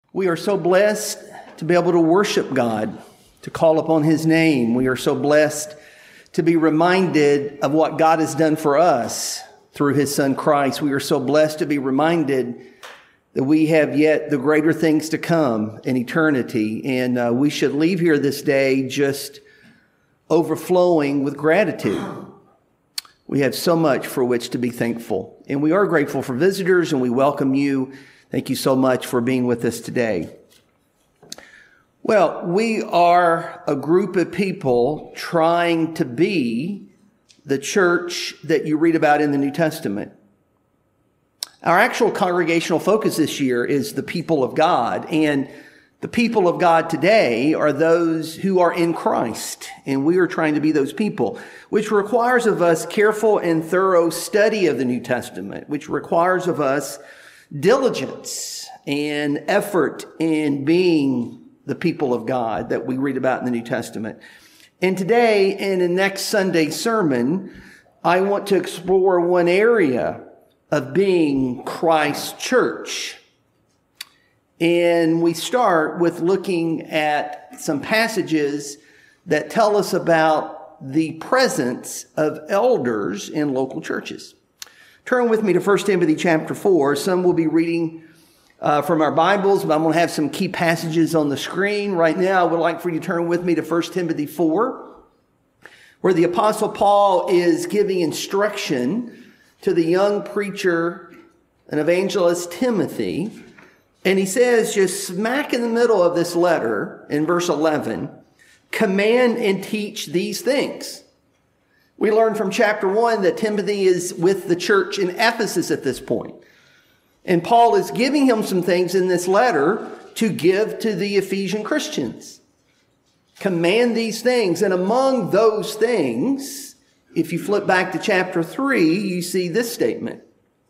We are so blessed to be able to worship God, to call upon His name. We are so blessed to be reminded of what God has done for us through His Son Christ. We are so blessed to be reminded that we have yet the greater things to come in eternity. And we should leave here this day just overflowing with gratitude. We have so much for which to be thankful. And we are grateful for visitors, and we welcome you. Thank you so much for being with us today. Well, we are a group of people trying to be the church that you read about in the New Testament. Our actual congregational focus this year is the people of God, and the people of God today are those who are in Christ, and we are trying to be those people, which requires of us careful and thorough study of the New Testament, which requires of us diligence and effort in being the people of God that we read about in the New Testament. And today, in the next Sunday's sermon, I want to explore one area of being Christ's church. And we start with looking at some passages that tell us about the presence of elders in local churches. Turn with me to 1 Timothy chapter 4. Some will be reading from our Bibles, but I'm going to have some key passages on the screen. Right now, I would like for you to turn with me to 1 Timothy 4, where the Apostle Paul is giving instruction to the young preacher and evangelist Timothy. And he says, just smack in the middle of this letter, in verse 11, command and teach these things. We learned from chapter 1 that Timothy is with the church in Ephesus at this point. And Paul is giving him some things in this letter to give to the Ephesian Christians. Command these things. And among those things, if you flip back to chapter 3, you see this statement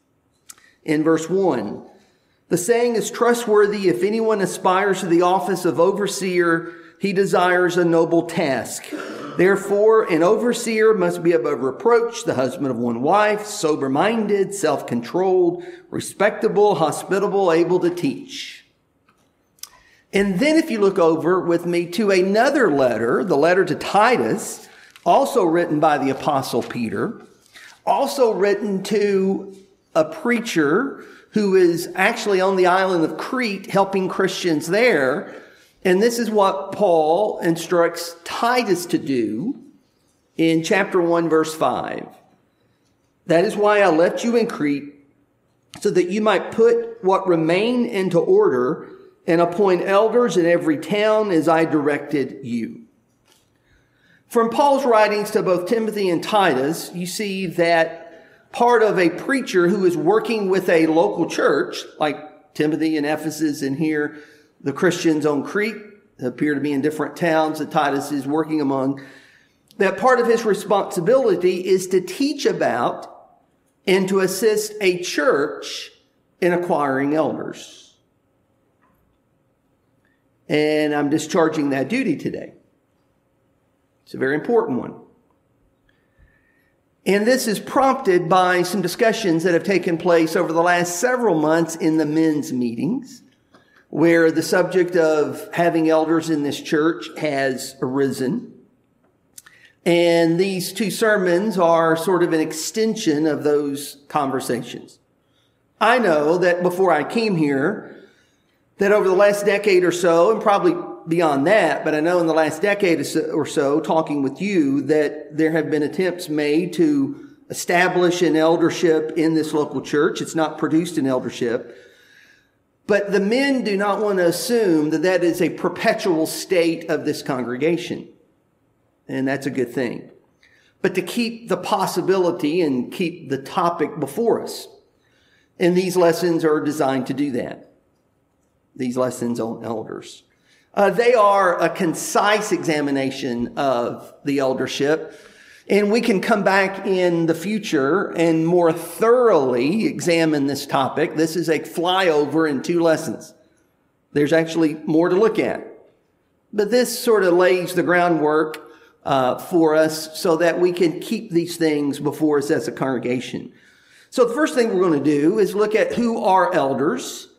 in verse 1. The saying is trustworthy. If anyone aspires to the office of overseer, he desires a noble task. Therefore, an overseer must be above reproach, the husband of one wife, sober-minded, self-controlled, respectable, hospitable, able to teach. And then if you look over with me to another letter, the letter to Titus, also written by the Apostle Peter, also written to a preacher who is actually on the island of Crete helping Christians there. And this is what Paul instructs Titus to do in chapter 1, verse 5. That is why I left you in Crete, so that you might put what remain into order and appoint elders in every town as I directed you. From Paul's writings to both Timothy and Titus, you see that part of a preacher who is working with a local church, like Timothy in Ephesus and here, the Christians on Crete appear to be in different towns that Titus is working among, that part of his responsibility is to teach about and to assist a church in acquiring elders. And I'm discharging that duty today. It's a very important one. And this is prompted by some discussions that have taken place over the last several months in the men's meetings, where the subject of having elders in this church has arisen. And these two sermons are sort of an extension of those conversations. I know that before I came here, that over the last decade or so, and probably beyond that, but I know in the last decade or so, talking with you, that there have been attempts made to establish an eldership in this local church. It's not produced an eldership. But the men do not want to assume that that is a perpetual state of this congregation. And that's a good thing. But to keep the possibility and keep the topic before us. And these lessons are designed to do that. These lessons on elders. They are a concise examination of the eldership. And we can come back in the future and more thoroughly examine this topic. This is a flyover in 2 lessons. There's actually more to look at. But this sort of lays the groundwork for us so that we can keep these things before us as a congregation. So the first thing we're going to do is look at who are elders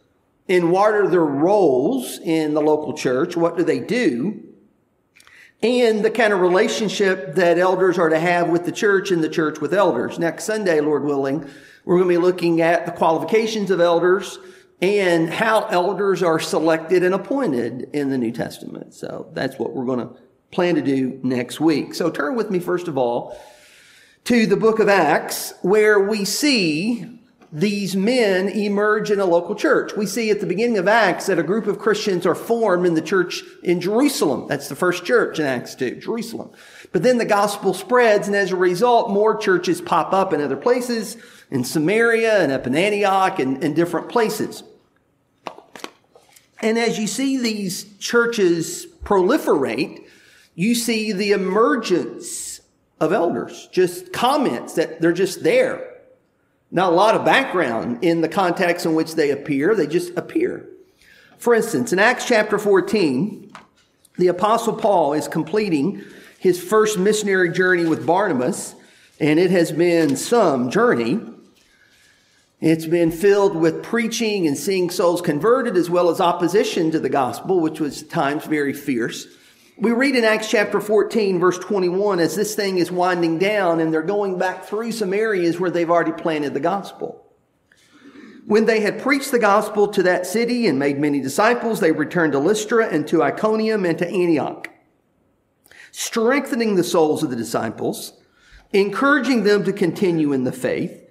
and what are their roles in the local church? What do they do? And the kind of relationship that elders are to have with the church and the church with elders. Next Sunday, Lord willing, we're going to be looking at the qualifications of elders and how elders are selected and appointed in the New Testament. So that's what we're going to plan to do next week. So turn with me, first of all, to the book of Acts, where we see these men emerge in a local church. We see at the beginning of Acts that a group of Christians are formed in the church in Jerusalem. That's the first church in Acts 2, Jerusalem. But then the gospel spreads, and as a result, more churches pop up in other places, in Samaria and up in Antioch and different places. And as you see these churches proliferate, you see the emergence of elders, just comments that they're just there. Not a lot of background in the context in which they appear. They just appear. For instance, in Acts chapter 14, the Apostle Paul is completing his first missionary journey with Barnabas, and it has been some journey. It's been filled with preaching and seeing souls converted, as well as opposition to the gospel, which was at times very fierce. We read in Acts chapter 14, verse 21, as this thing is winding down and they're going back through some areas where they've already planted the gospel. When they had preached the gospel to that city and made many disciples, they returned to Lystra and to Iconium and to Antioch, strengthening the souls of the disciples, encouraging them to continue in the faith,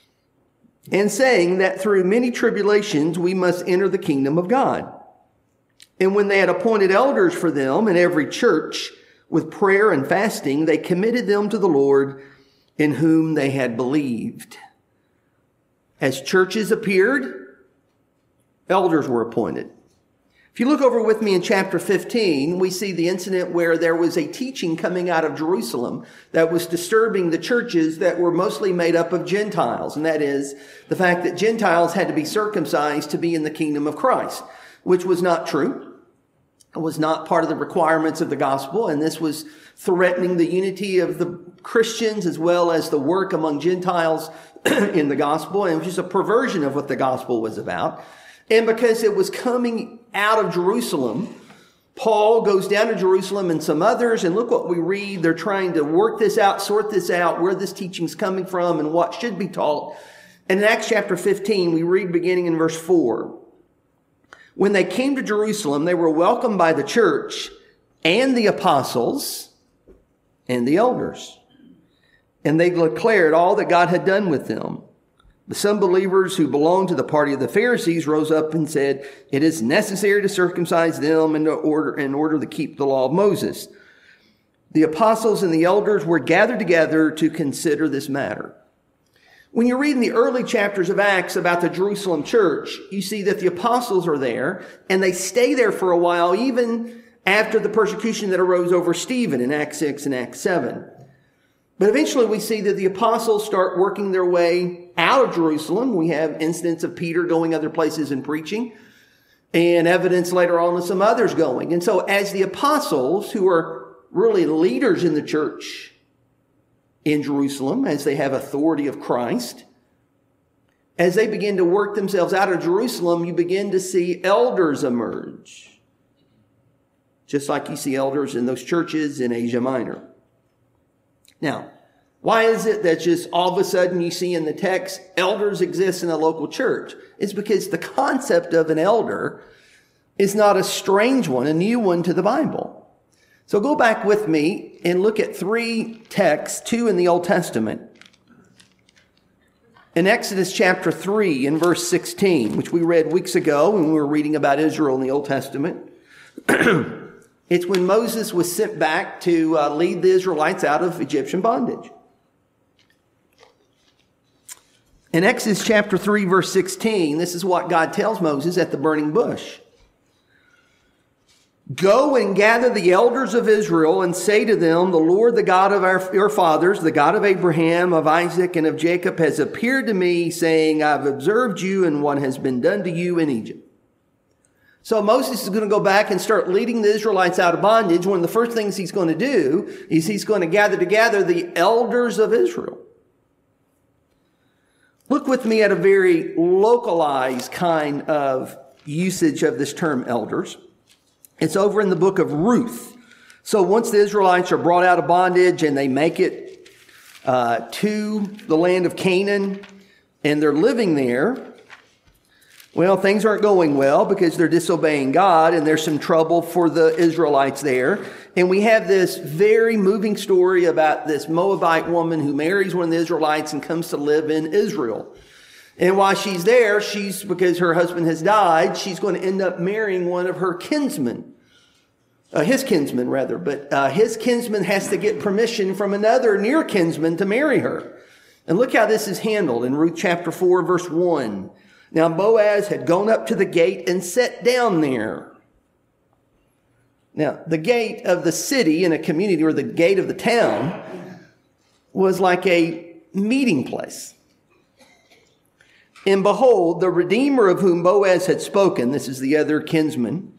and saying that through many tribulations we must enter the kingdom of God. And when they had appointed elders for them in every church with prayer and fasting, they committed them to the Lord in whom they had believed. As churches appeared, elders were appointed. If you look over with me in chapter 15, we see the incident where there was a teaching coming out of Jerusalem that was disturbing the churches that were mostly made up of Gentiles. And that is the fact that Gentiles had to be circumcised to be in the kingdom of Christ, which was not true. It was not part of the requirements of the gospel, and this was threatening the unity of the Christians as well as the work among Gentiles in the gospel. And it was just a perversion of what the gospel was about. And because it was coming out of Jerusalem, Paul goes down to Jerusalem and some others, and look what we read. They're trying to work this out, sort this out, where this teaching's coming from and what should be taught. And in Acts chapter 15, we read beginning in verse 4. When they came to Jerusalem, they were welcomed by the church and the apostles and the elders. And they declared all that God had done with them. But some believers who belonged to the party of the Pharisees rose up and said, it is necessary to circumcise them in order to keep the law of Moses. The apostles and the elders were gathered together to consider this matter. When you read in the early chapters of Acts about the Jerusalem church, you see that the apostles are there, and they stay there for a while, even after the persecution that arose over Stephen in Acts 6 and Acts 7. But eventually we see that the apostles start working their way out of Jerusalem. We have incidents of Peter going other places and preaching, and evidence later on of some others going. And so as the apostles, who are really leaders in the church in Jerusalem, as they have authority of Christ, as they begin to work themselves out of Jerusalem, you begin to see elders emerge. Just like you see elders in those churches in Asia Minor. Now, why is it that just all of a sudden you see in the text elders exist in a local church? It's because the concept of an elder is not a strange one, a new one to the Bible. So go back with me and look at three texts, two in the Old Testament. In Exodus chapter 3 and verse 16, which we read weeks ago when we were reading about Israel in the Old Testament, it's when Moses was sent back to lead the Israelites out of Egyptian bondage. In Exodus chapter 3 verse 16, this is what God tells Moses at the burning bush. Go and gather the elders of Israel and say to them, the Lord, the God of your fathers, the God of Abraham, of Isaac, and of Jacob, has appeared to me, saying, I've observed you and what has been done to you in Egypt. So Moses is going to go back and start leading the Israelites out of bondage. One of the first things he's going to do is he's going to gather together the elders of Israel. Look with me at a very localized kind of usage of this term elders. It's over in the book of Ruth. So once the Israelites are brought out of bondage and they make it to the land of Canaan and they're living there, well, things aren't going well because they're disobeying God, and there's some trouble for the Israelites there. And we have this very moving story about this Moabite woman who marries one of the Israelites and comes to live in Israel. And while she's there, because her husband has died, she's going to end up marrying one of her kinsmen. His kinsman, rather. But his kinsman has to get permission from another near kinsman to marry her. And look how this is handled in Ruth chapter 4, verse 1. Now Boaz had gone up to the gate and sat down there. Now, the gate of the city in a community, or the gate of the town, was like a meeting place. And behold, the Redeemer of whom Boaz had spoken, this is the other kinsman,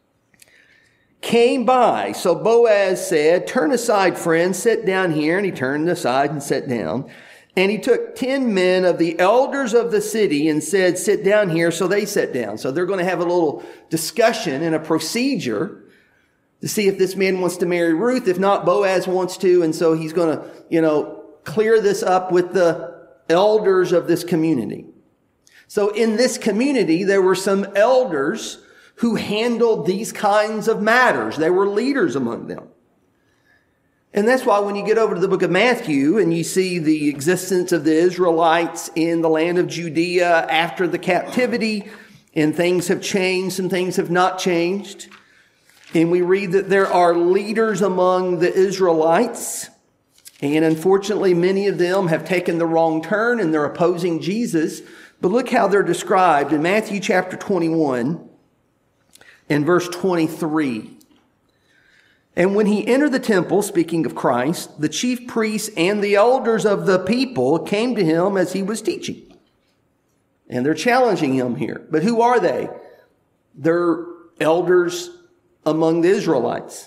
came by. So Boaz said, "Turn aside, friend, sit down here." And he turned aside and sat down. And he took 10 men of the elders of the city and said, "Sit down here." So they sat down. So they're going to have a little discussion and a procedure to see if this man wants to marry Ruth. If not, Boaz wants to. And so he's going to, clear this up with the elders of this community. So in this community, there were some elders who handled these kinds of matters. They were leaders among them. And that's why when you get over to the book of Matthew and you see the existence of the Israelites in the land of Judea after the captivity, and things have changed, some things have not changed. And we read that there are leaders among the Israelites. And unfortunately, many of them have taken the wrong turn and they're opposing Jesus. But look how they're described in Matthew chapter 21 and verse 23. "And when he entered the temple," speaking of Christ, "the chief priests and the elders of the people came to him as he was teaching." And they're challenging him here. But who are they? They're elders among the Israelites.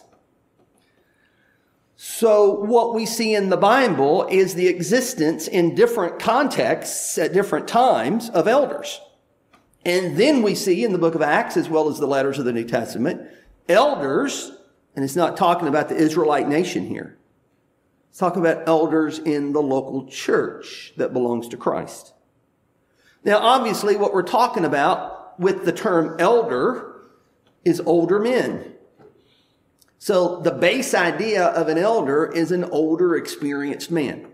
So what we see in the Bible is the existence in different contexts at different times of elders. And then we see in the book of Acts, as well as the letters of the New Testament, elders. And it's not talking about the Israelite nation here. It's talking about elders in the local church that belongs to Christ. Now, obviously, what we're talking about with the term elder is older men. So the base idea of an elder is an older, experienced man.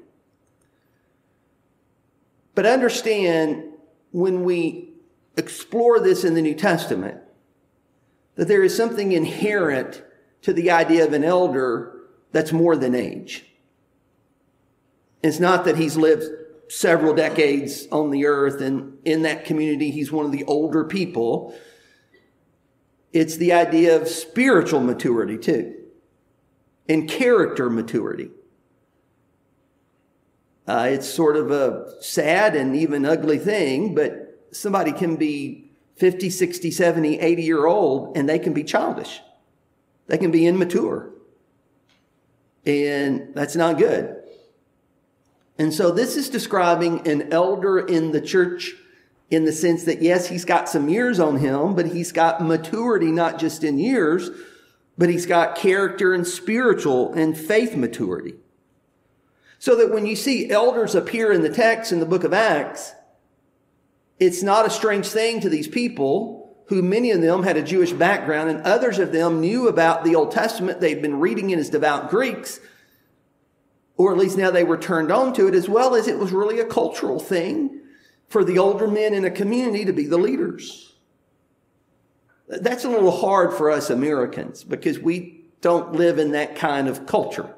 But understand, when we explore this in the New Testament, that there is something inherent to the idea of an elder that's more than age. It's not that he's lived several decades on the earth and in that community he's one of the older people. It's the idea of spiritual maturity too, and character maturity. It's sort of a sad and even ugly thing, but somebody can be 50, 60, 70, 80-year-old and they can be childish. They can be immature. And that's not good. And so this is describing an elder in the church in the sense that, yes, he's got some years on him, but he's got maturity, not just in years, but he's got character and spiritual and faith maturity. So that when you see elders appear in the text in the book of Acts, it's not a strange thing to these people, who many of them had a Jewish background, and others of them knew about the Old Testament. They'd been reading it as devout Greeks, or at least now they were turned on to it, as well as it was really a cultural thing for the older men in a community to be the leaders. That's a little hard for us Americans because we don't live in that kind of culture,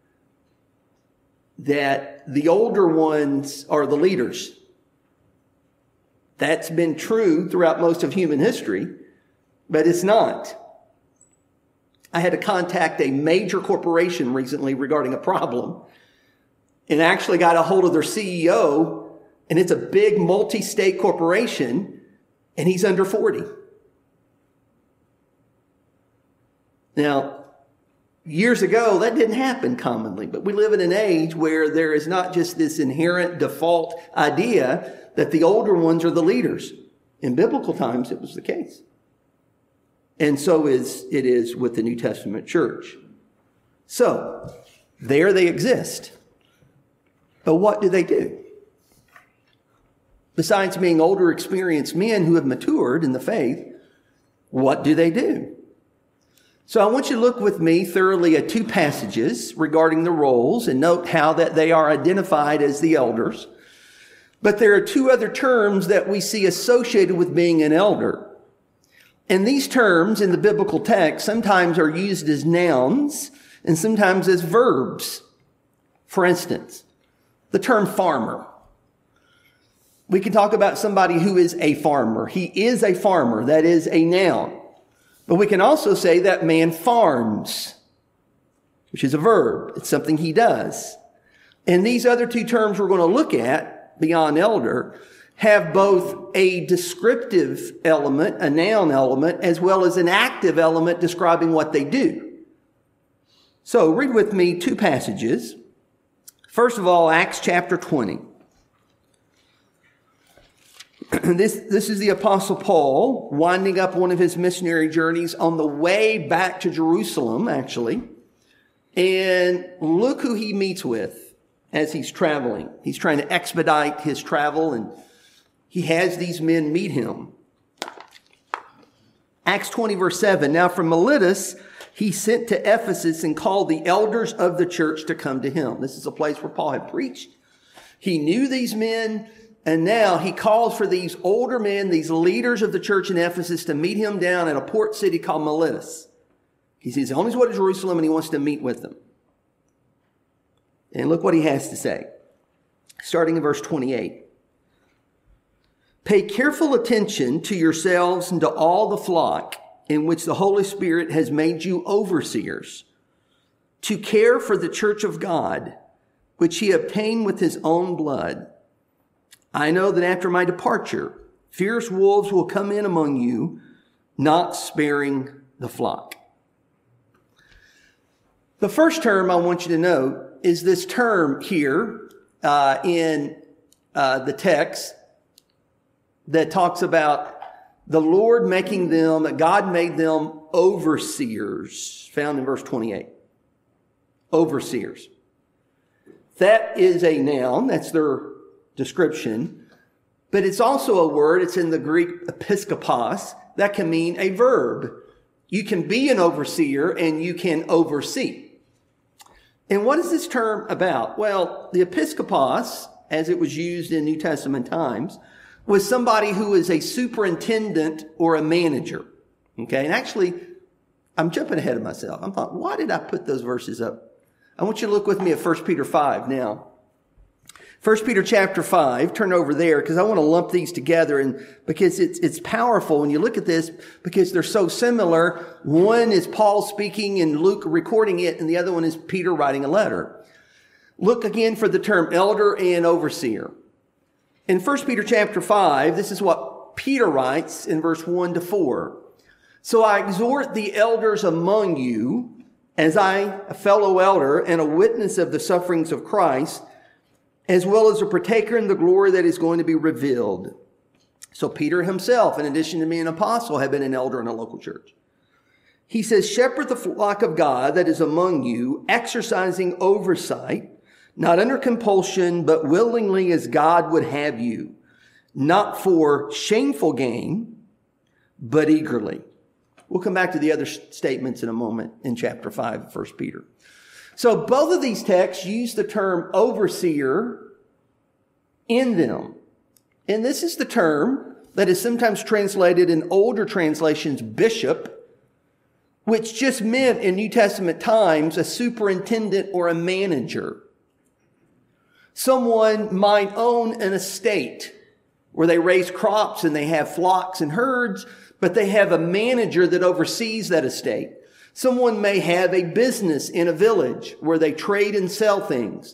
that the older ones are the leaders. That's been true throughout most of human history, but it's not. I had to contact a major corporation recently regarding a problem and actually got a hold of their CEO, and it's a big multi-state corporation, and he's under 40. Now, years ago, that didn't happen commonly, but we live in an age where there is not just this inherent default idea that the older ones are the leaders. In biblical times, it was the case. And so it is with the New Testament church. So, there they exist. But what do they do? Besides being older, experienced men who have matured in the faith, what do they do? So I want you to look with me thoroughly at two passages regarding the roles and note how that they are identified as the elders. But there are two other terms that we see associated with being an elder. And these terms in the biblical text sometimes are used as nouns and sometimes as verbs. For instance, the term farmer. We can talk about somebody who is a farmer. He is a farmer. That is a noun. But we can also say that man farms, which is a verb. It's something he does. And these other two terms we're going to look at beyond elder have both a descriptive element, a noun element, as well as an active element describing what they do. So read with me two passages. First of all, Acts chapter 20. This is the Apostle Paul winding up one of his missionary journeys on the way back to Jerusalem, actually. And look who he meets with as he's traveling. He's trying to expedite his travel, and he has these men meet him. Acts 20, verse 7. Now from Miletus, he sent to Ephesus and called the elders of the church to come to him. This is a place where Paul had preached. He knew these men, and now he calls for these older men, these leaders of the church in Ephesus, to meet him down at a port city called Miletus. He says, on his way to Jerusalem, and he wants to meet with them. And look what he has to say, starting in verse 28. Pay careful attention to yourselves and to all the flock in which the Holy Spirit has made you overseers, to care for the church of God, which he obtained with his own blood. I know that after my departure, fierce wolves will come in among you, not sparing the flock. The first term I want you to note is this term here in the text that talks about the Lord making them, God made them overseers, found in verse 28. Overseers. That is a noun, that's their description, but it's also a word, it's in the Greek episkopos, that can mean a verb. You can be an overseer and you can oversee. And what is this term about? Well, the episkopos, as it was used in New Testament times, was somebody who is a superintendent or a manager. Okay, and actually, I'm jumping ahead of myself. I'm thought, why did I put those verses up? I want you to look with me at 1 Peter 5 now. 1 Peter chapter 5, turn over there because I want to lump these together and because it's powerful when you look at this because they're so similar. One is Paul speaking and Luke recording it, and the other one is Peter writing a letter. Look again for the term elder and overseer. In 1 Peter chapter 5, this is what Peter writes in verse 1 to 4. So I exhort the elders among you, as I, a fellow elder and a witness of the sufferings of Christ, as well as a partaker in the glory that is going to be revealed. So Peter himself, in addition to being an apostle, had been an elder in a local church. He says, shepherd the flock of God that is among you, exercising oversight, not under compulsion, but willingly as God would have you, not for shameful gain, but eagerly. We'll come back to the other statements in a moment in chapter 5 of 1 Peter. So both of these texts use the term overseer in them. And this is the term that is sometimes translated in older translations, bishop, which just meant in New Testament times a superintendent or a manager. Someone might own an estate where they raise crops and they have flocks and herds, but they have a manager that oversees that estate. Someone may have a business in a village where they trade and sell things.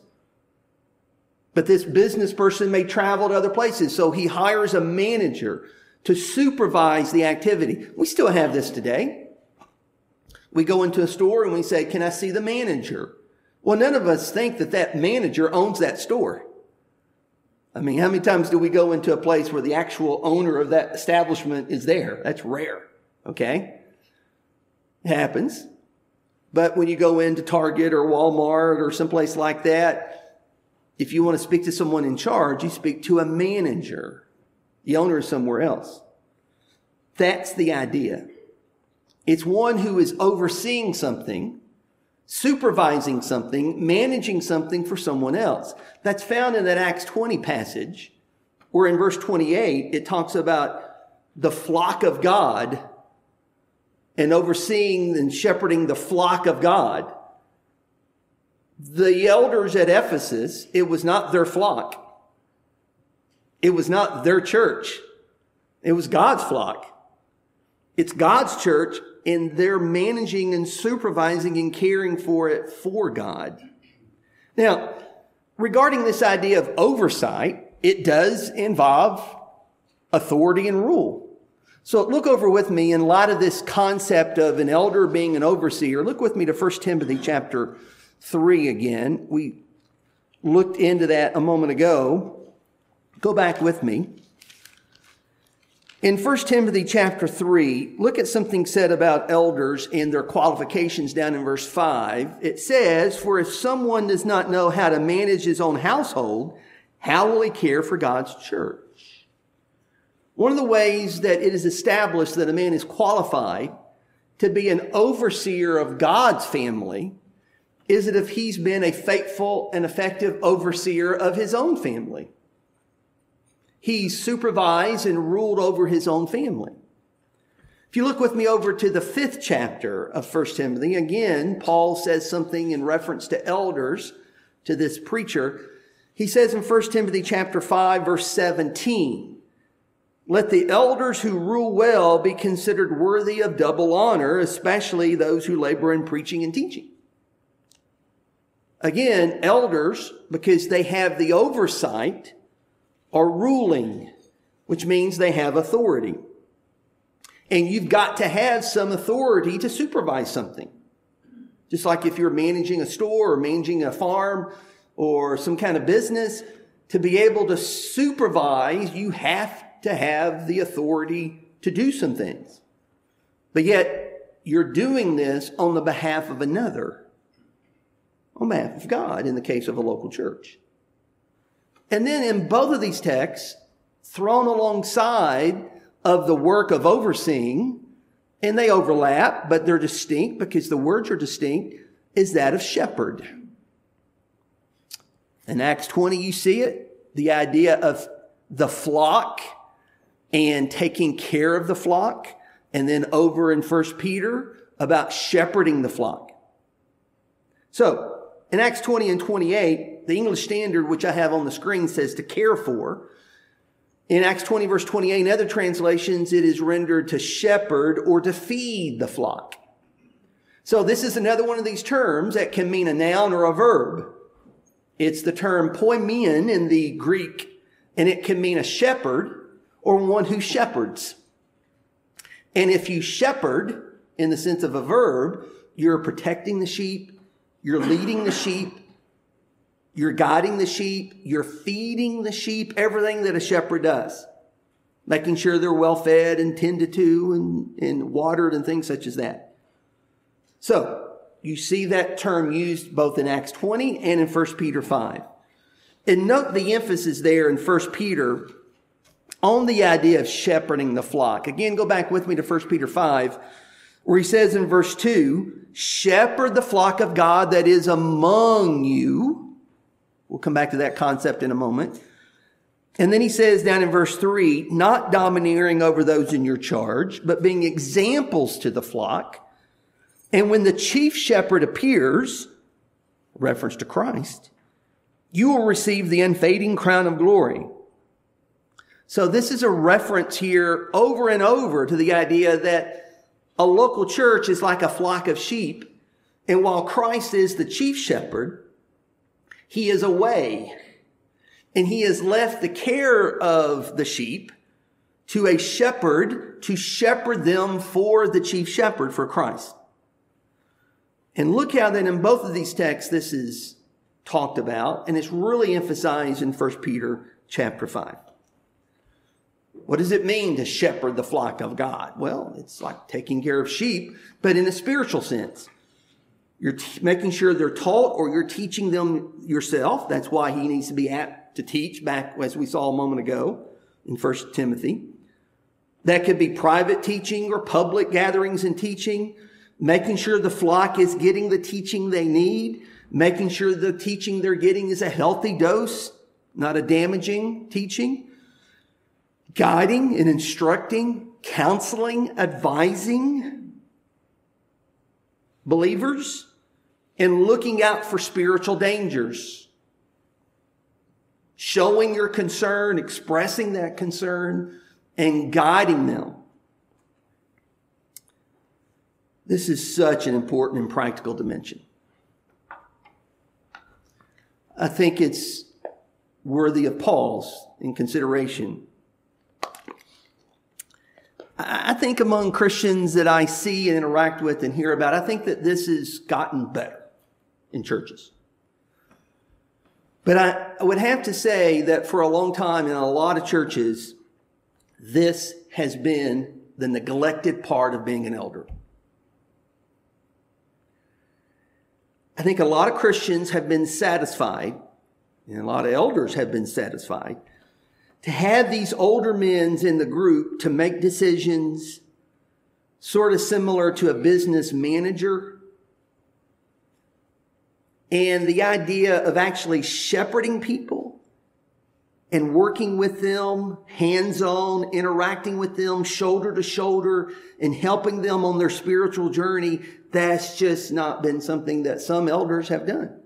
But this business person may travel to other places, so he hires a manager to supervise the activity. We still have this today. We go into a store and we say, can I see the manager? Well, none of us think that that manager owns that store. I mean, how many times do we go into a place where the actual owner of that establishment is there? That's rare, okay? It happens. But when you go into Target or Walmart or someplace like that, if you want to speak to someone in charge, you speak to a manager. The owner is somewhere else. That's the idea. It's one who is overseeing something, supervising something, managing something for someone else. That's found in that Acts 20 passage, where in verse 28, it talks about the flock of God and overseeing and shepherding the flock of God. The elders at Ephesus, it was not their flock. It was not their church. It was God's flock. It's God's church, and they're managing and supervising and caring for it for God. Now, regarding this idea of oversight, it does involve authority and rule. So look over with me in light of this concept of an elder being an overseer. Look with me to 1 Timothy chapter 3 again. We looked into that a moment ago. Go back with me. In 1 Timothy chapter 3, look at something said about elders and their qualifications down in verse 5. It says, "For if someone does not know how to manage his own household, how will he care for God's church?" One of the ways that it is established that a man is qualified to be an overseer of God's family is that if he's been a faithful and effective overseer of his own family. He supervised and ruled over his own family. If you look with me over to the 5th chapter of 1 Timothy, again, Paul says something in reference to elders, to this preacher. He says in 1 Timothy chapter 5, verse 17, "Let the elders who rule well be considered worthy of double honor, especially those who labor in preaching and teaching." Again, elders, because they have the oversight, are ruling, which means they have authority. And you've got to have some authority to supervise something. Just like if you're managing a store or managing a farm or some kind of business, to be able to supervise, you have to have the authority to do some things. But yet, you're doing this on the behalf of another, on behalf of God, in the case of a local church. And then in both of these texts, thrown alongside of the work of overseeing, and they overlap, but they're distinct because the words are distinct, is that of shepherd. In Acts 20, you see it, the idea of the flock and taking care of the flock. And then over in 1 Peter, about shepherding the flock. So, in Acts 20 and 28, the English Standard, which I have on the screen, says to care for. In Acts 20, verse 28, in other translations, it is rendered to shepherd or to feed the flock. So this is another one of these terms that can mean a noun or a verb. It's the term poimen in the Greek, and it can mean a shepherd or one who shepherds. And if you shepherd, in the sense of a verb, you're protecting the sheep, you're leading the sheep, you're guiding the sheep, you're feeding the sheep, everything that a shepherd does. Making sure they're well fed and tended to and watered and things such as that. So, you see that term used both in Acts 20 and in 1 Peter 5. And note the emphasis there in 1 Peter on the idea of shepherding the flock. Again, go back with me to 1 Peter 5, where he says in verse 2, "Shepherd the flock of God that is among you." We'll come back to that concept in a moment. And then he says down in verse 3, "Not domineering over those in your charge, but being examples to the flock. And when the chief shepherd appears," reference to Christ, "you will receive the unfading crown of glory." So this is a reference here over and over to the idea that a local church is like a flock of sheep. And while Christ is the chief shepherd, he is away. And he has left the care of the sheep to a shepherd to shepherd them for the chief shepherd, for Christ. And look how that in both of these texts this is talked about. And it's really emphasized in 1 Peter chapter 5. What does it mean to shepherd the flock of God? Well, it's like taking care of sheep, but in a spiritual sense. You're making sure they're taught, or you're teaching them yourself. That's why he needs to be apt to teach, back as we saw a moment ago in 1 Timothy. That could be private teaching or public gatherings and teaching, making sure the flock is getting the teaching they need, making sure the teaching they're getting is a healthy dose, not a damaging teaching, guiding and instructing, counseling, advising believers, and looking out for spiritual dangers, showing your concern, expressing that concern, and guiding them. This is such an important and practical dimension. I think it's worthy of pause and consideration. I think among Christians that I see and interact with and hear about, I think that this has gotten better in churches. But I would have to say that for a long time in a lot of churches, this has been the neglected part of being an elder. I think a lot of Christians have been satisfied, and a lot of elders have been satisfied, to have these older men in the group to make decisions sort of similar to a business manager. And the idea of actually shepherding people and working with them, hands-on, interacting with them, shoulder to shoulder, and helping them on their spiritual journey, that's just not been something that some elders have done.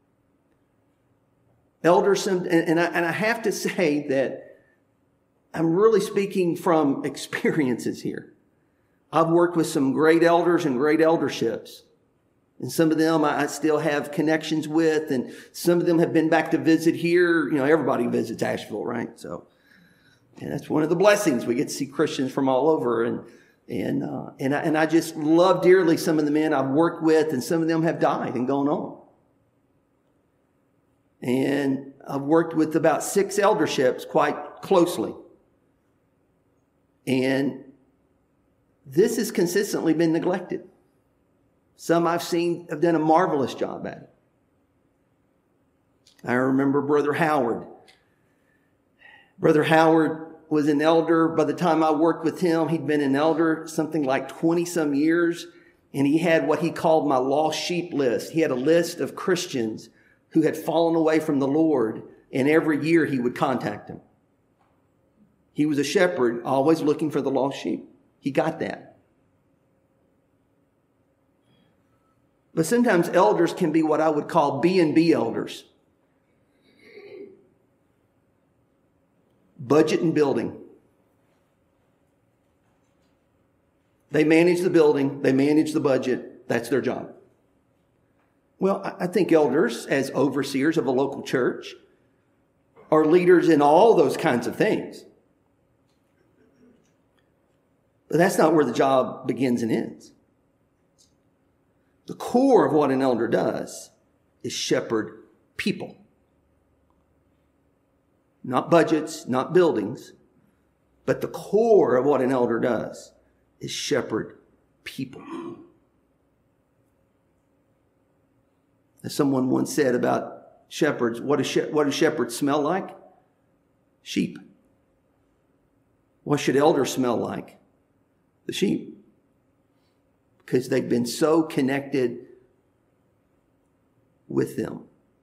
Elders, and I have to say that I'm really speaking from experiences here. I've worked with some great elders and great elderships. And some of them I still have connections with, and some of them have been back to visit here. You know, everybody visits Asheville, right? So, and that's one of the blessings. We get to see Christians from all over, and I just love dearly some of the men I've worked with, and some of them have died and gone on. And I've worked with about 6 elderships quite closely. And this has consistently been neglected. Some I've seen have done a marvelous job at it. I remember Brother Howard. Brother Howard was an elder. By the time I worked with him, he'd been an elder something like 20 some years. And he had what he called my lost sheep list. He had a list of Christians who had fallen away from the Lord. And every year he would contact them. He was a shepherd, always looking for the lost sheep. He got that. But sometimes elders can be what I would call B&B elders. Budget and building. They manage the building. They manage the budget. That's their job. Well, I think elders, as overseers of a local church, are leaders in all those kinds of things. But that's not where the job begins and ends. The core of what an elder does is shepherd people. Not budgets, not buildings, but the core of what an elder does is shepherd people. As someone once said about shepherds, what do shepherds smell like? Sheep. What should elders smell like? The sheep. Because they've been so connected with them.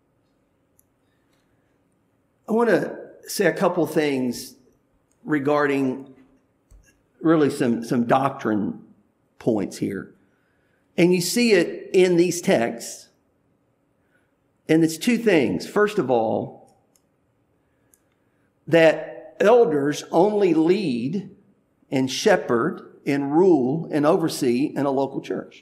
I want to say a couple things regarding really some doctrine points here. And you see it in these texts. And it's 2 things. First of all, that elders only lead and shepherd and rule and oversee in a local church.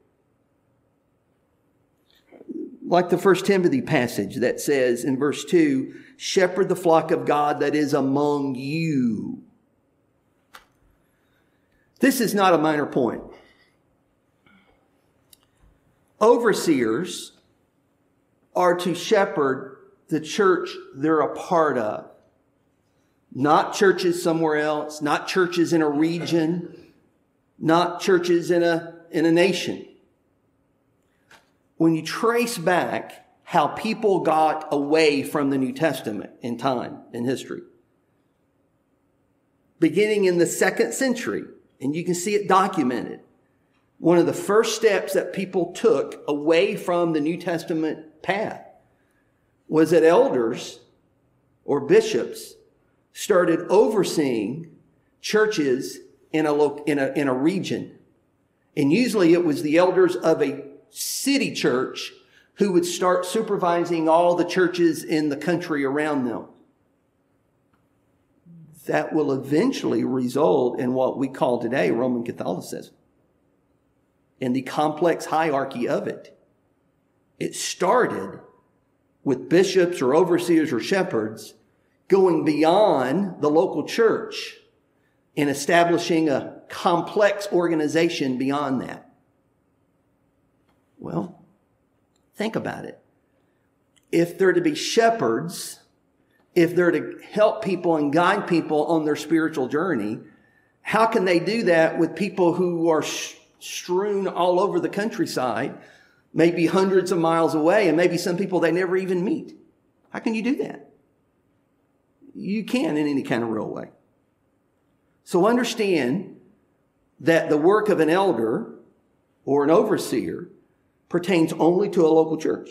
Like the 1 Timothy passage that says in verse 2, shepherd the flock of God that is among you. This is not a minor point. Overseers are to shepherd the church they're a part of. Not churches somewhere else, not churches in a region, not churches in a nation. When you trace back how people got away from the New Testament in time, in history, beginning in the 2nd century, and you can see it documented, one of the first steps that people took away from the New Testament path was that elders or bishops started overseeing churches in a region. And usually it was the elders of a city church who would start supervising all the churches in the country around them. That will eventually result in what we call today Roman Catholicism and the complex hierarchy of it. It started with bishops or overseers or shepherds going beyond the local church and establishing a complex organization beyond that. Well, think about it. If they're to be shepherds, if they're to help people and guide people on their spiritual journey, how can they do that with people who are strewn all over the countryside, maybe hundreds of miles away, and maybe some people they never even meet? How can you do that? You can in any kind of real way. So understand that the work of an elder or an overseer pertains only to a local church.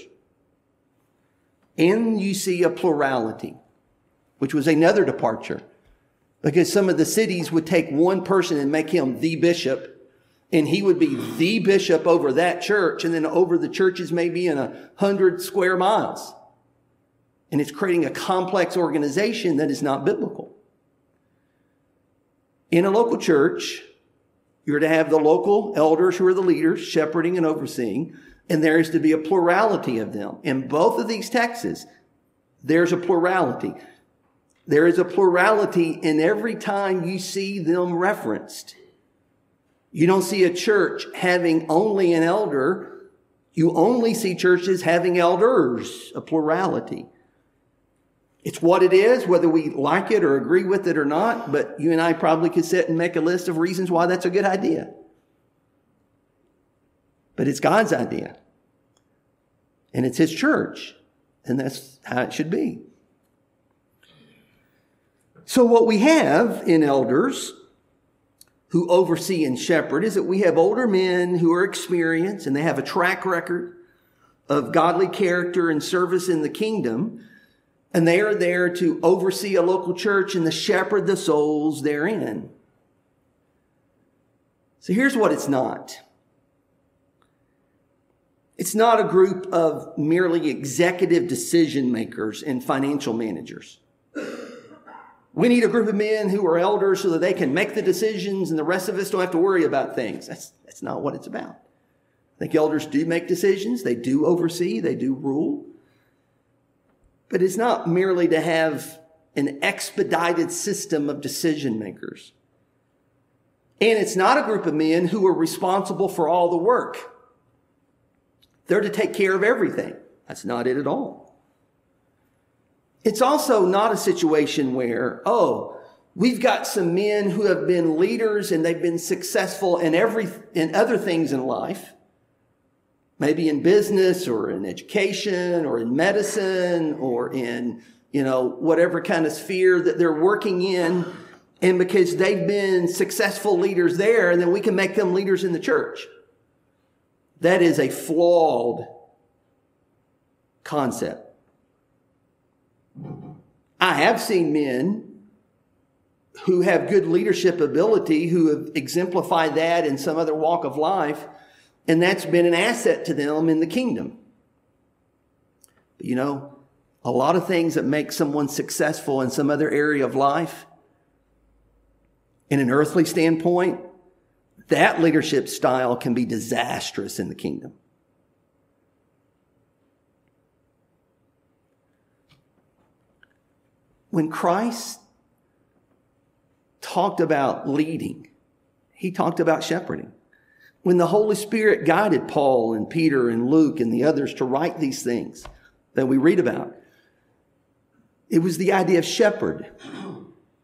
And you see a plurality, which was another departure, because some of the cities would take one person and make him the bishop, and he would be the bishop over that church, and then over the churches maybe in 100 square miles. And it's creating a complex organization that is not biblical. In a local church, you're to have the local elders who are the leaders, shepherding and overseeing, and there is to be a plurality of them. In both of these texts, there's a plurality. There is a plurality in every time you see them referenced. You don't see a church having only an elder. You only see churches having elders, a plurality. It's what it is, whether we like it or agree with it or not, but you and I probably could sit and make a list of reasons why that's a good idea. But it's God's idea. And it's His church. And that's how it should be. So what we have in elders who oversee and shepherd is that we have older men who are experienced and they have a track record of godly character and service in the kingdom. And they are there to oversee a local church and to shepherd the souls therein. So here's what it's not. It's not a group of merely executive decision makers and financial managers. We need a group of men who are elders so that they can make the decisions and the rest of us don't have to worry about things. That's not what it's about. I think elders do make decisions. They do oversee. They do rule. But it's not merely to have an expedited system of decision makers. And it's not a group of men who are responsible for all the work. They're to take care of everything. That's not it at all. It's also not a situation where, we've got some men who have been leaders and they've been successful in other things in life. Maybe in business or in education or in medicine or in, whatever kind of sphere that they're working in. And because they've been successful leaders there, and then we can make them leaders in the church. That is a flawed concept. I have seen men who have good leadership ability who have exemplified that in some other walk of life. And that's been an asset to them in the kingdom. But a lot of things that make someone successful in some other area of life, in an earthly standpoint, that leadership style can be disastrous in the kingdom. When Christ talked about leading, He talked about shepherding. When the Holy Spirit guided Paul and Peter and Luke and the others to write these things that we read about, it was the idea of shepherd.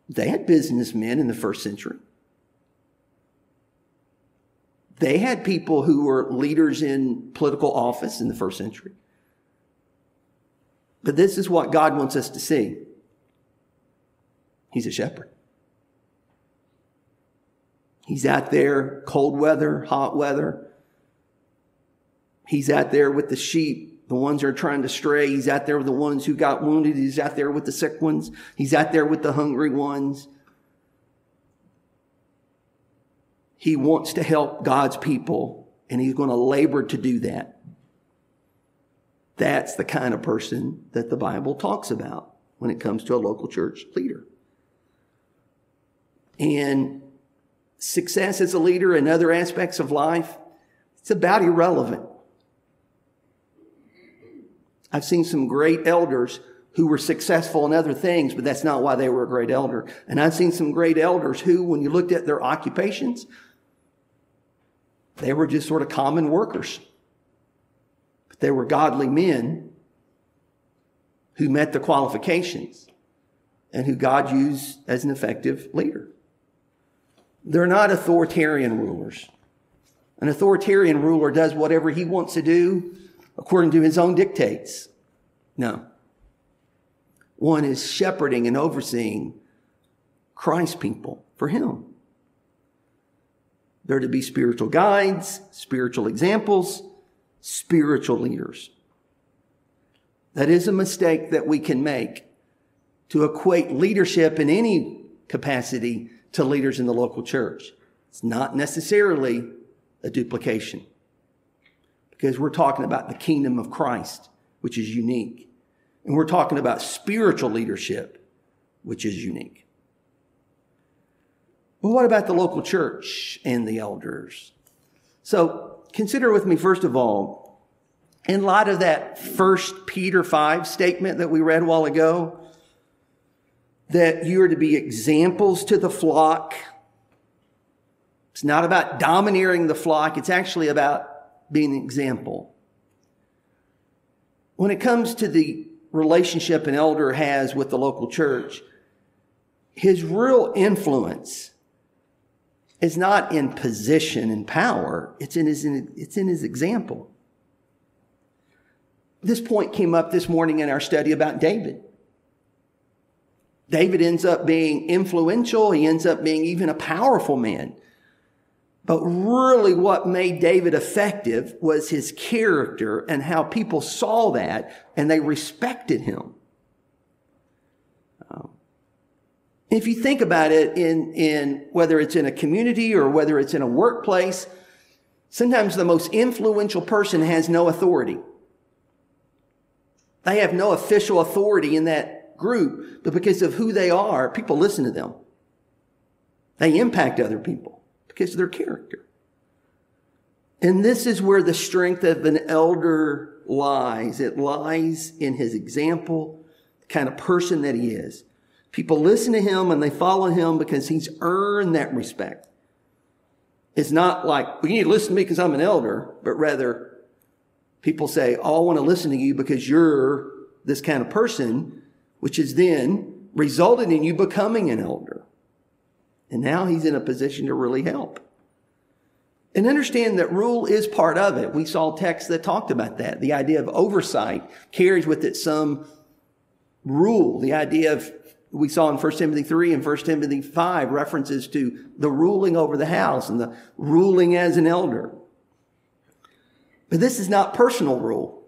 They had businessmen in the first century. They had people who were leaders in political office in the first century. But this is what God wants us to see. He's a shepherd. He's out there, cold weather, hot weather. He's out there with the sheep, the ones that are trying to stray. He's out there with the ones who got wounded. He's out there with the sick ones. He's out there with the hungry ones. He wants to help God's people, and he's going to labor to do that. That's the kind of person that the Bible talks about when it comes to a local church leader. And success as a leader in other aspects of life, it's about irrelevant. I've seen some great elders who were successful in other things, but that's not why they were a great elder. And I've seen some great elders who, when you looked at their occupations, they were just sort of common workers. But they were godly men who met the qualifications and who God used as an effective leader. They're not authoritarian rulers. An authoritarian ruler does whatever he wants to do according to his own dictates. No. One is shepherding and overseeing Christ's people for him. They're to be spiritual guides, spiritual examples, spiritual leaders. That is a mistake that we can make, to equate leadership in any capacity to leaders in the local church. It's not necessarily a duplication, because we're talking about the kingdom of Christ, which is unique. And we're talking about spiritual leadership, which is unique. But what about the local church and the elders? So consider with me, first of all, in light of that 1 Peter 5 statement that we read a while ago, that you are to be examples to the flock. It's not about domineering the flock. It's actually about being an example. When it comes to the relationship an elder has with the local church, his real influence is not in position and power. It's in his example. This point came up this morning in our study about David. David ends up being influential. He ends up being even a powerful man. But really what made David effective was his character and how people saw that and they respected him. If you think about it, in whether it's in a community or whether it's in a workplace, sometimes the most influential person has no authority. They have no official authority in that group, but because of who they are, people listen to them. They impact other people because of their character. And this is where the strength of an elder lies. It lies in his example, the kind of person that he is. People listen to him and they follow him because he's earned that respect. It's not like, well, you need to listen to me because I'm an elder, but rather people say, oh, I want to listen to you because you're this kind of person, which is then resulted in you becoming an elder. And now he's in a position to really help. And understand that rule is part of it. We saw texts that talked about that. The idea of oversight carries with it some rule. The idea of, we saw in 1 Timothy 3 and 1 Timothy 5 references to the ruling over the house and the ruling as an elder. But this is not personal rule.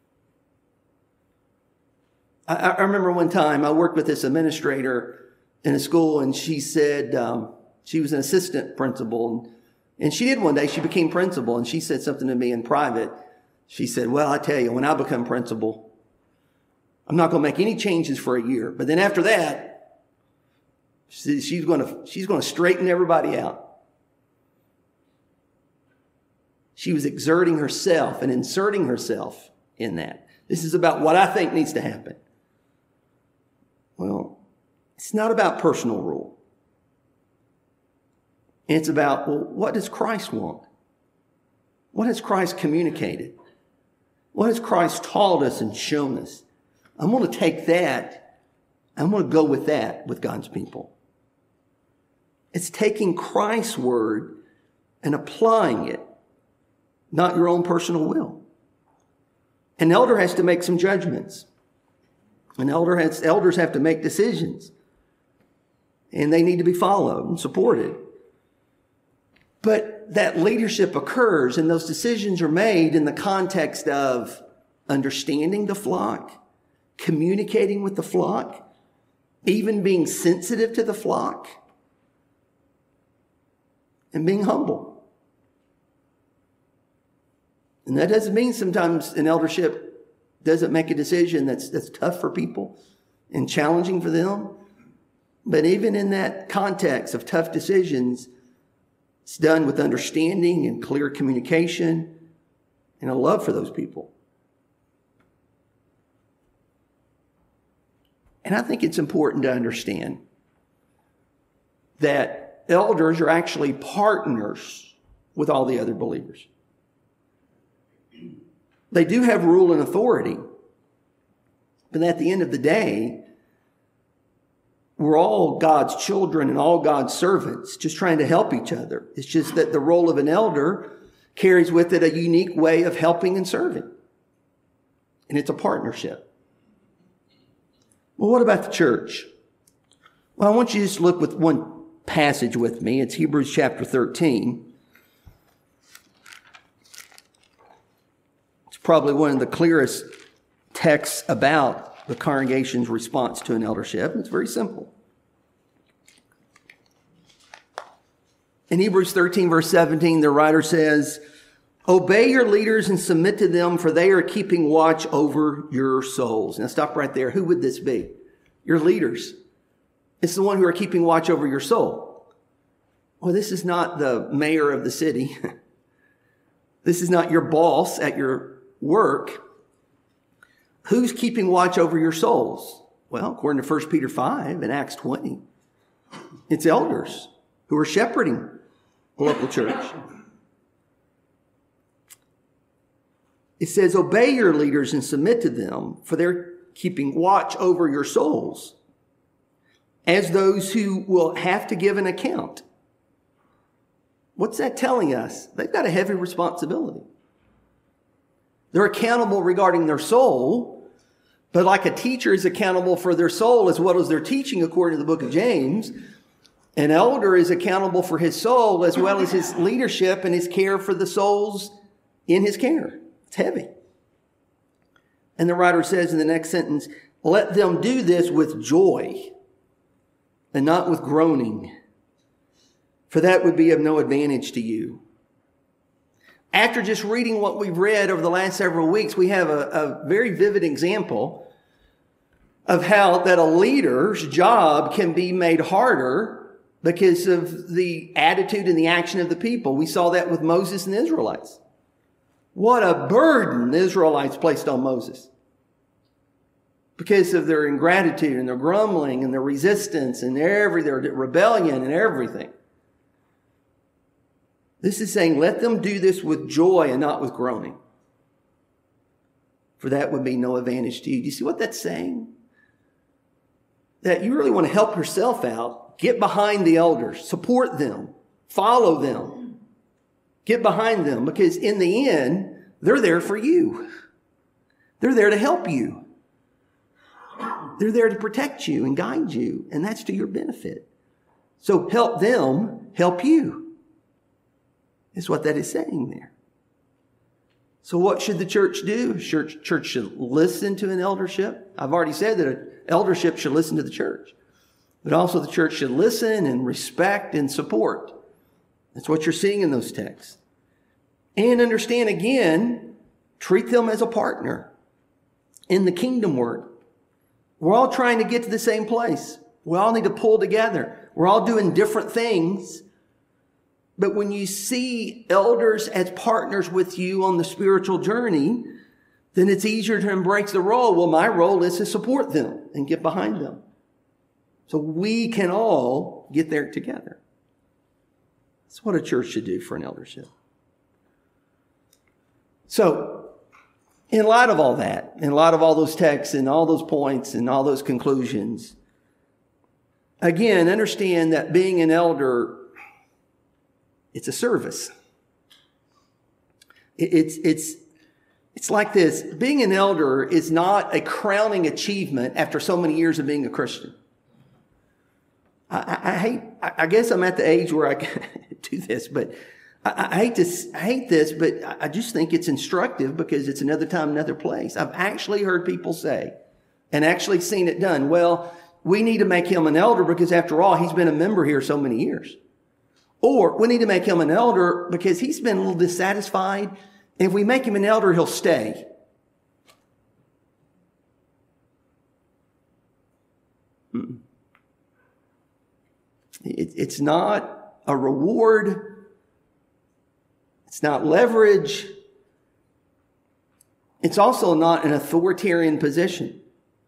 I remember one time I worked with this administrator in a school, and she said she was an assistant principal. And she did one day, she became principal, and she said something to me in private. She said, well, I tell you, when I become principal, I'm not going to make any changes for a year. But then after that, she's going to straighten everybody out. She was exerting herself and inserting herself in that. This is about what I think needs to happen. Well, it's not about personal rule. It's about, well, what does Christ want? What has Christ communicated? What has Christ taught us and shown us? I'm going to take that. I'm going to go with that with God's people. It's taking Christ's word and applying it, not your own personal will. An elder has to make some judgments. Elders have to make decisions. And they need to be followed and supported. But that leadership occurs and those decisions are made in the context of understanding the flock, communicating with the flock, even being sensitive to the flock, and being humble. And that doesn't mean sometimes an eldership doesn't make a decision that's tough for people and challenging for them. But even in that context of tough decisions, it's done with understanding and clear communication and a love for those people. And I think it's important to understand that elders are actually partners with all the other believers. They do have rule and authority, but at the end of the day, we're all God's children and all God's servants, just trying to help each other. It's just that the role of an elder carries with it a unique way of helping and serving. And it's a partnership. Well, what about the church? Well, I want you to just look with one passage with me. It's Hebrews chapter 13. It's probably one of the clearest texts about the congregation's response to an eldership. It's very simple. In Hebrews 13, verse 17, the writer says, "Obey your leaders and submit to them, for they are keeping watch over your souls." Now stop right there. Who would this be? Your leaders. It's the one who are keeping watch over your soul. Well, this is not the mayor of the city. This is not your boss at your work. Who's keeping watch over your souls? Well, according to 1 Peter 5 and Acts 20, it's elders who are shepherding the local church. It says, obey your leaders and submit to them, for they're keeping watch over your souls as those who will have to give an account. What's that telling us? They've got a heavy responsibility. They're accountable regarding their soul, but like a teacher is accountable for their soul as well as their teaching, according to the book of James, an elder is accountable for his soul as well as his leadership and his care for the souls in his care. It's heavy. And the writer says in the next sentence, let them do this with joy and not with groaning, for that would be of no advantage to you. After just reading what we've read over the last several weeks, we have a very vivid example of how that a leader's job can be made harder because of the attitude and the action of the people. We saw that with Moses and the Israelites. What a burden the Israelites placed on Moses because of their ingratitude and their grumbling and their resistance and their rebellion and everything. This is saying, let them do this with joy and not with groaning, for that would be no advantage to you. Do you see what that's saying? That you really want to help yourself out. Get behind the elders, support them, follow them, get behind them, because in the end, they're there for you. They're there to help you. They're there to protect you and guide you, and that's to your benefit. So help them help you. Is what that is saying there. So what should the church do? Church should listen to an eldership. I've already said that an eldership should listen to the church. But also the church should listen and respect and support. That's what you're seeing in those texts. And understand again, treat them as a partner in the kingdom work. We're all trying to get to the same place. We all need to pull together. We're all doing different things. But when you see elders as partners with you on the spiritual journey, then it's easier to embrace the role. Well, my role is to support them and get behind them. So we can all get there together. That's what a church should do for an eldership. So, in light of all that, in light of all those texts and all those points and all those conclusions, Again, understand that being an elder, it's a service. It's like this. Being an elder is not a crowning achievement after so many years of being a Christian. I guess I'm at the age where I can do this, but I hate this, but I just think it's instructive because it's another time, another place. I've actually heard people say, and actually seen it done, well, we need to make him an elder because after all, he's been a member here so many years. Or we need to make him an elder because he's been a little dissatisfied. And if we make him an elder, he'll stay. It's not a reward. It's not leverage. It's also not an authoritarian position.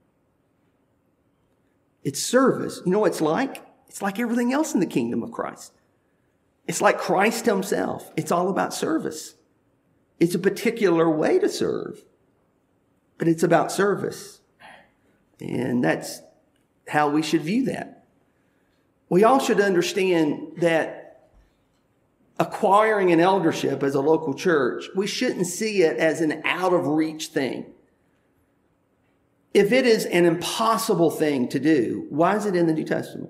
It's service. You know what it's like? It's like everything else in the kingdom of Christ. It's like Christ himself. It's all about service. It's a particular way to serve, but it's about service. And that's how we should view that. We all should understand that acquiring an eldership as a local church, we shouldn't see it as an out-of-reach thing. If it is an impossible thing to do, why is it in the New Testament?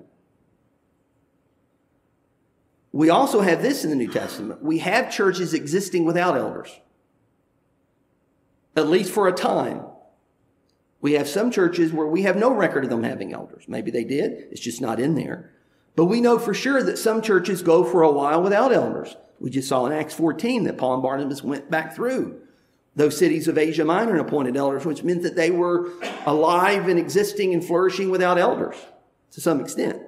We also have this in the New Testament. We have churches existing without elders, at least for a time. We have some churches where we have no record of them having elders. Maybe they did. It's just not in there. But we know for sure that some churches go for a while without elders. We just saw in Acts 14 that Paul and Barnabas went back through those cities of Asia Minor and appointed elders, which meant that they were alive and existing and flourishing without elders to some extent.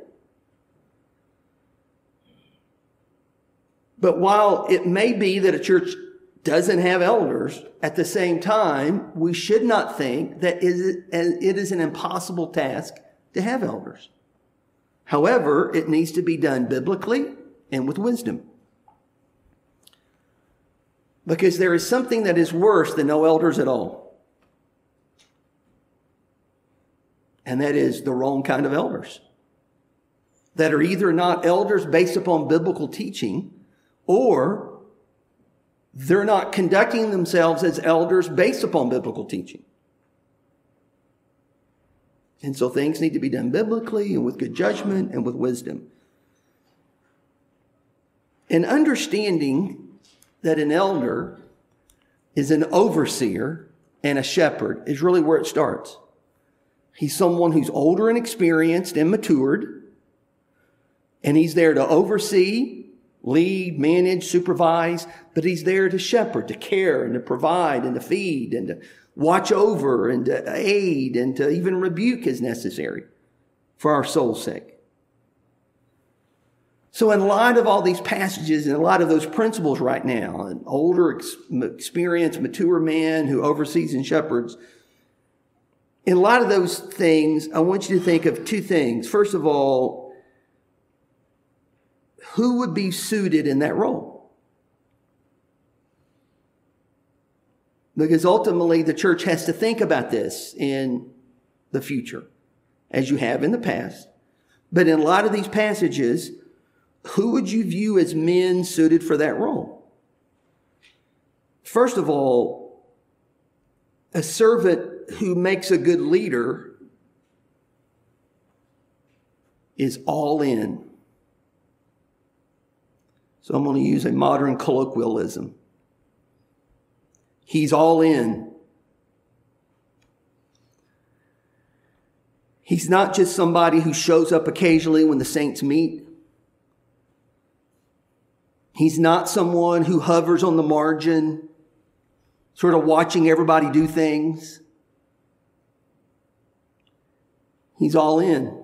But while it may be that a church doesn't have elders, at the same time, we should not think that it is an impossible task to have elders. However, it needs to be done biblically and with wisdom. Because there is something that is worse than no elders at all. And that is the wrong kind of elders. That are either not elders based upon biblical teaching, or they're not conducting themselves as elders based upon biblical teaching. And so things need to be done biblically and with good judgment and with wisdom. And understanding that an elder is an overseer and a shepherd is really where it starts. He's someone who's older and experienced and matured, and he's there to oversee, lead, manage, supervise, but he's there to shepherd, to care and to provide and to feed and to watch over and to aid and to even rebuke as necessary for our soul's sake. So in light of all these passages and a lot of those principles right now, an older, experienced, mature man who oversees and shepherds, in a lot of those things, I want you to think of two things. First of all, who would be suited in that role? Because ultimately the church has to think about this in the future, as you have in the past. But in a lot of these passages, who would you view as men suited for that role? First of all, a servant who makes a good leader is all in. So I'm going to use a modern colloquialism. He's all in. He's not just somebody who shows up occasionally when the saints meet. He's not someone who hovers on the margin, sort of watching everybody do things. He's all in.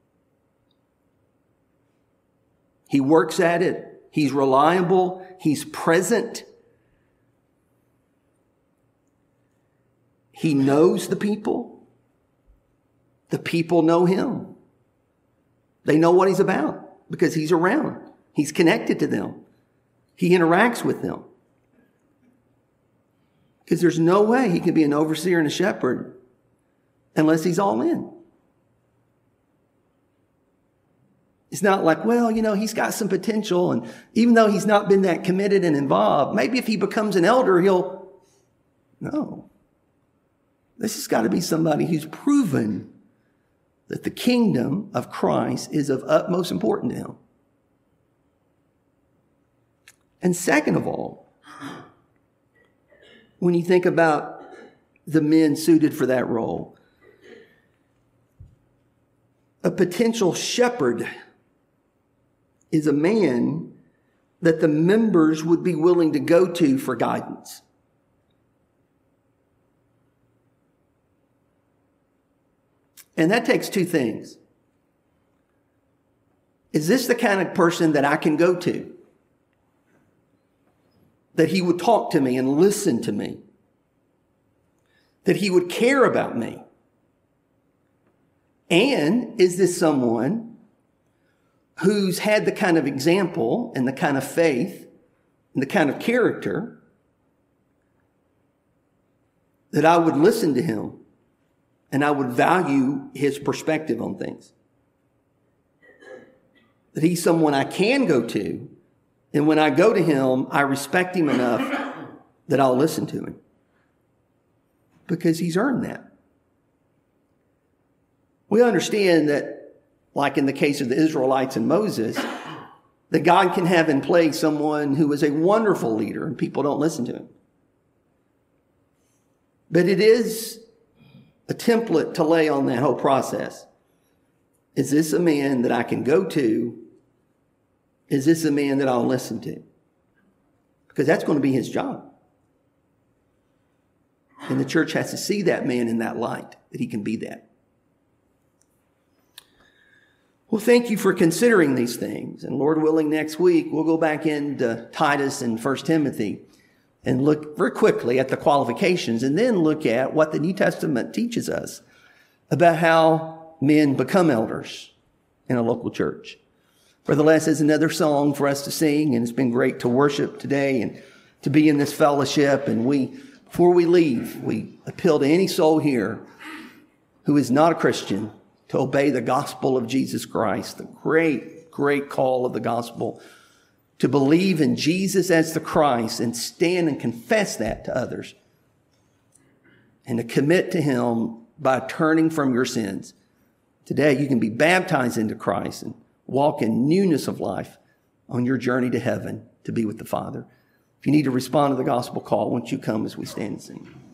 He works at it. He's reliable. He's present. He knows the people. The people know him. They know what he's about because he's around. He's connected to them. He interacts with them. Because there's no way he can be an overseer and a shepherd unless he's all in. It's not like, well, he's got some potential, and even though he's not been that committed and involved, maybe if he becomes an elder, No. This has got to be somebody who's proven that the kingdom of Christ is of utmost importance to him. And second of all, when you think about the men suited for that role, a potential shepherd is a man that the members would be willing to go to for guidance. And that takes two things. Is this the kind of person that I can go to? That he would talk to me and listen to me? That he would care about me? And is this someone who's had the kind of example and the kind of faith and the kind of character that I would listen to him and I would value his perspective on things? That he's someone I can go to, and when I go to him, I respect him enough that I'll listen to him because he's earned that. We understand that, like in the case of the Israelites and Moses, that God can have in place someone who is a wonderful leader and people don't listen to him. But it is a template to lay on that whole process. Is this a man that I can go to? Is this a man that I'll listen to? Because that's going to be his job. And the church has to see that man in that light, that he can be that. Well, thank you for considering these things. And Lord willing, next week, we'll go back into Titus and 1 Timothy and look very quickly at the qualifications and then look at what the New Testament teaches us about how men become elders in a local church. Brother Les has another song for us to sing, and it's been great to worship today and to be in this fellowship. And before we leave, we appeal to any soul here who is not a Christian to obey the gospel of Jesus Christ, the great, great call of the gospel, to believe in Jesus as the Christ and stand and confess that to others, and to commit to him by turning from your sins. Today, you can be baptized into Christ and walk in newness of life on your journey to heaven to be with the Father. If you need to respond to the gospel call, won't you come as we stand and sing?